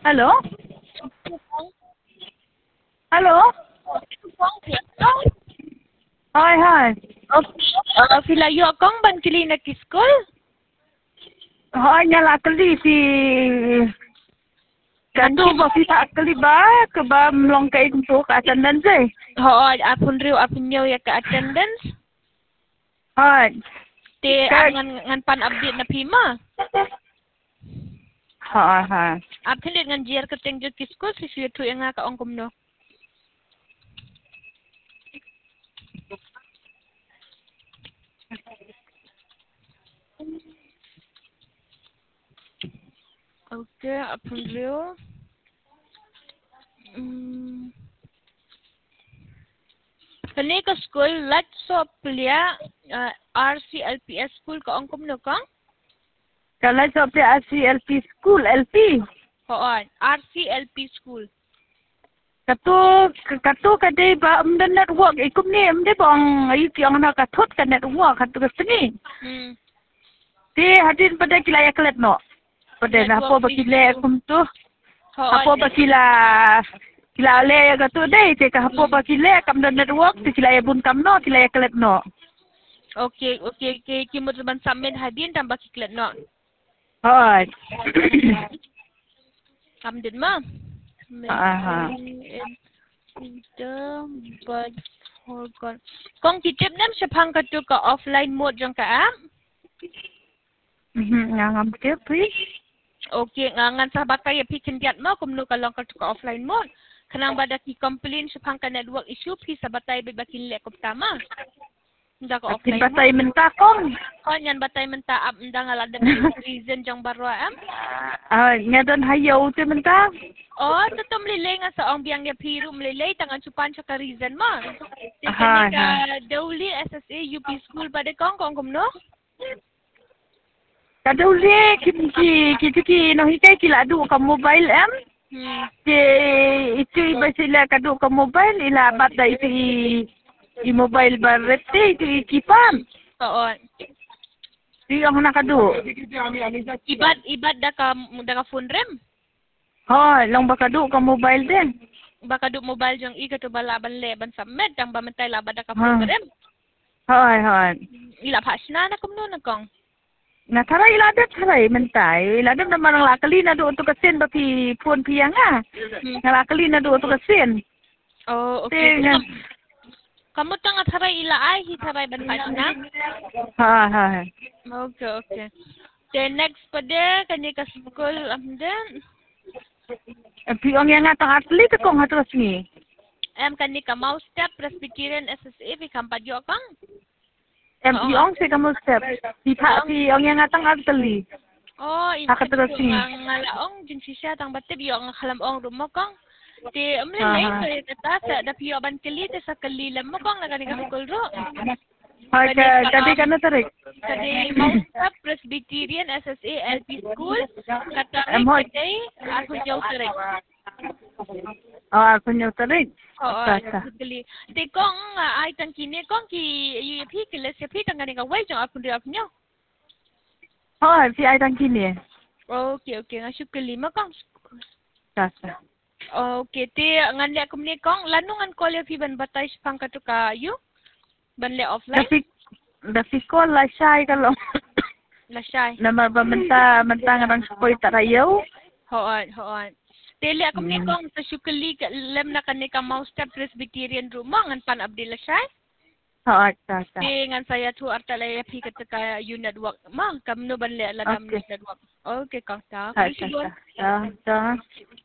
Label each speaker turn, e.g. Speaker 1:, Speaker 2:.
Speaker 1: Hello? Hello? Hi, hi.
Speaker 2: Fila yo kong ban kili na kiskol?
Speaker 1: Hi, nyala kali si Katu ba kita kali ba ke ba melongkai untuk attendance eh?
Speaker 2: Apun riu apun yo ya ke attendance.
Speaker 1: Hi.
Speaker 2: Te ngan pan update na pima.
Speaker 1: Hi, hi.
Speaker 2: Apun lihat ngan jiar keteng jo kiskol si suya tu yang ka ongkom no. Okay, apun riu. Kani ka school let's so pelia RCLPS school ka ongkom no kang?
Speaker 1: Kalau sampai RCLP school LP.
Speaker 2: RCLP school.
Speaker 1: Katu kadai ba amdan network ikum ni amde bang ayu tiang nak katut kan network katu kesini. Ti hadin pada kilaya kelet no. Pada apa bakile kum tu. Apa bakila kila le katu dai te ka apa bakile kam dan network ti kilaya bun kam no kilaya kelet no.
Speaker 2: Okay. Kimut ban submit hadin tambah kiklet no.
Speaker 1: Hai.
Speaker 2: Kam din ma. But forgot. Kong kitip nam sepang katu ka offline mode jang ka app?
Speaker 1: Ngam ke please.
Speaker 2: Okay, ngan sa bakay pi kindiat mo kumno ka lang katu ka offline mode. Kanang bada ki complain sepang ka network issue pi sa batay bibakin le ko tama. Nda ka offline.
Speaker 1: Batay menta kong.
Speaker 2: Nyan batay menta app nda ngaladam reason jang barwa am.
Speaker 1: Ngadon hayo te menta.
Speaker 2: Tutum lilay nga sa ong biyang yapiru mlilay tangan supan siya ka reason mo. Tika ka Dawli SSA UP school ba de kong kumno?
Speaker 1: Kaduli ki no hikai kila adu ka mobile am. Ke itu iba sila kadu ka mobile ila bata itu i mobile ba rete itu ikipam. Di ang nakadu.
Speaker 2: Ibad da ka phone rem?
Speaker 1: Lang bakadu ka mobile din.
Speaker 2: Bakadu mobile jang ika to balaban leban sa med ang bamentay labad da ka phone rem? Ila pasna na kumno na kong.
Speaker 1: Nataray iladat mentai. Iladat naman ang lakali na doon to kasin ba pi phone piya nga. Lakali na doon to kasin.
Speaker 2: Okay. Kamu tanga taray ila ay hitaray ban pasna? Okay. Then next pa de kani ka school amden.
Speaker 1: Piong yang atang atlet kong hatras ni.
Speaker 2: Kani ka Mouse Step Presbyterian SSA pi kampadyo kang?
Speaker 1: Piong si kamu step. Piong yang atang atli.
Speaker 2: Hakatras ni. Ngalaong jin sisya tang batib yo ang kalamong rumo kang. Ti amlilay so tata da piyo ban kali te sa kalilam mo kang nagani ka school ro.
Speaker 1: Kadi kana tarik.
Speaker 2: Kadi Mouse Step Presbyterian SSA LP School katarik kadi ako jaw tarik.
Speaker 1: Ako nyo tarik.
Speaker 2: Kali. Ti kong ay tang kini kong ki pi kilas pi tang gani ka way jang ako di apnyo.
Speaker 1: Si ay tang kini.
Speaker 2: Okay. Nga syukali mo kong.
Speaker 1: Kasa.
Speaker 2: Okay. Ti ngan le kumni kong lanungan ko le pi ban batay pang katuka yu. Banle offline?
Speaker 1: Dafi ko lasay ka lang.
Speaker 2: Lasay?
Speaker 1: Nama ba menta nga ng spoy tarayaw?
Speaker 2: Hoon. Tili ako ni kong sa syukali lem na kanika Mouse Step Presbyterian room mo ngan pan abdi lasay?
Speaker 1: Kasa.
Speaker 2: Ngan saya tu artalaya pi kataka unit work mo kamno banle aladam unit work. Okay kong ta.
Speaker 1: Kasa.